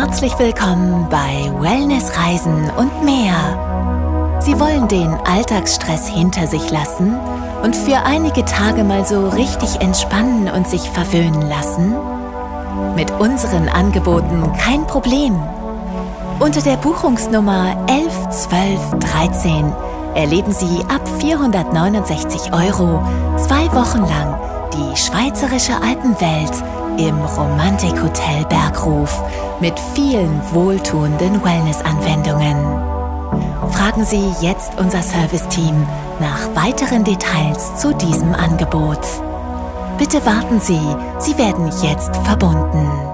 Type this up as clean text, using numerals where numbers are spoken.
Herzlich willkommen bei Wellnessreisen und mehr. Sie wollen den Alltagsstress hinter sich lassen und für einige Tage mal so richtig entspannen und sich verwöhnen lassen? Mit unseren Angeboten kein Problem. Unter der Buchungsnummer 111213 erleben Sie ab 469 € 2 Wochen lang die schweizerische Alpenwelt im Romantikhotel Bergruf mit vielen wohltuenden Wellnessanwendungen. Fragen Sie jetzt unser Serviceteam nach weiteren Details zu diesem Angebot. Bitte warten Sie, Sie werden jetzt verbunden.